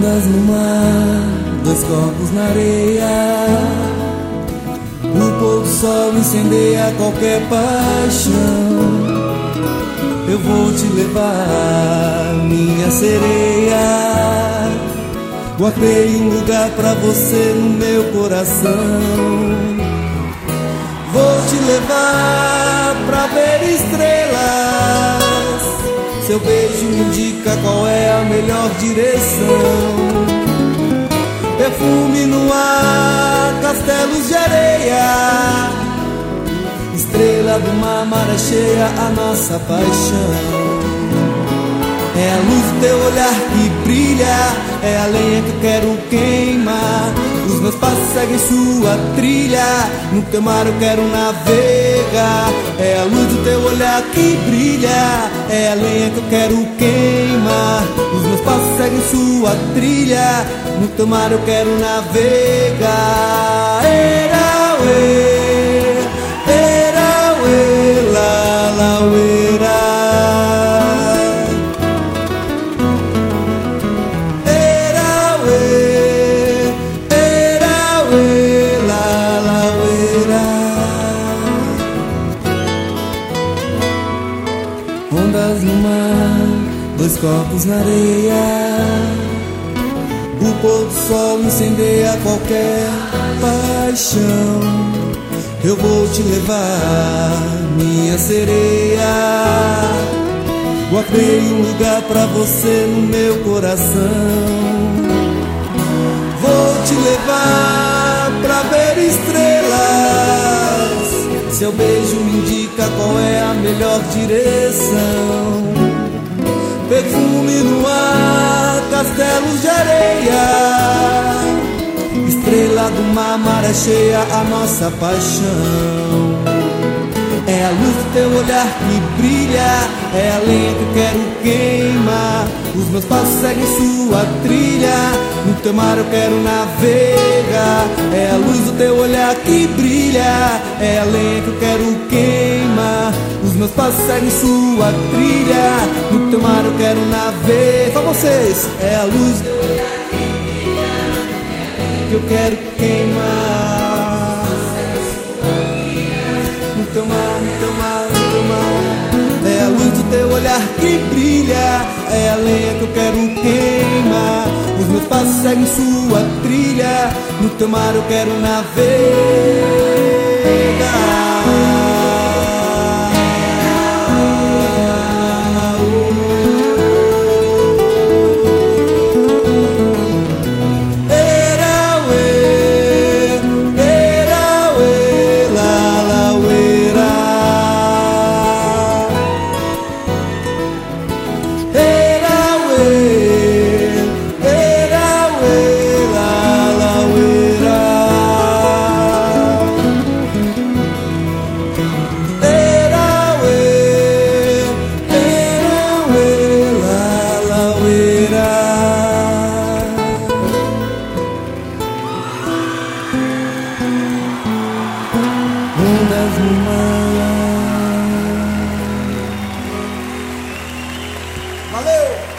Ondas no mar, dois corpos na areia. O pôr do sol incendeia qualquer paixão. Eu vou te levar, minha sereia. Guardei um lugar pra você no meu coração. Vou te levar pra ver estrelas. Seu beijo me indica qual é a melhor direção. Perfume no ar, castelos de areia. Estrela do mar, maré cheia, a nossa paixão. É a luz do teu olhar que brilha, é a lenha que eu quero queimar. Os meus passos seguem sua trilha, no teu mar eu quero navegar. É a luz do teu olhar que brilha, é a lenha que eu quero queimar. Os meus passos seguem sua trilha, no teu mar eu quero navegar. Erauê, erauê, lalaueira. Ondas no mar, dois corpos na areia. O pôr do sol incendeia qualquer paixão. Eu vou te levar, minha sereia. Guardei um lugar pra você no meu coração. Vou te levar pra ver estrelas. Seu beijo me indica qual é a melhor direção. Perfume no ar, castelos de areia. Estrela do mar, maré cheia, a nossa paixão. É a luz do teu olhar que brilha, é a lenha que eu quero queimar. Os meus passos seguem sua trilha, no teu mar eu quero navegar. É a luz do teu olhar que brilha, é a lenha que eu quero queimar. Os meus passos seguem sua trilha, no teu mar eu quero navegar. Pra vocês, é a luz do teu olhar que brilha, que eu quero queimar. No teu mar, no teu mar, no teu mar. É a luz do teu olhar que brilha, é a lenha que eu quero queimar. Os meus passos seguem sua trilha, no teu mar eu quero navegar. Ondas no mar. Valeu!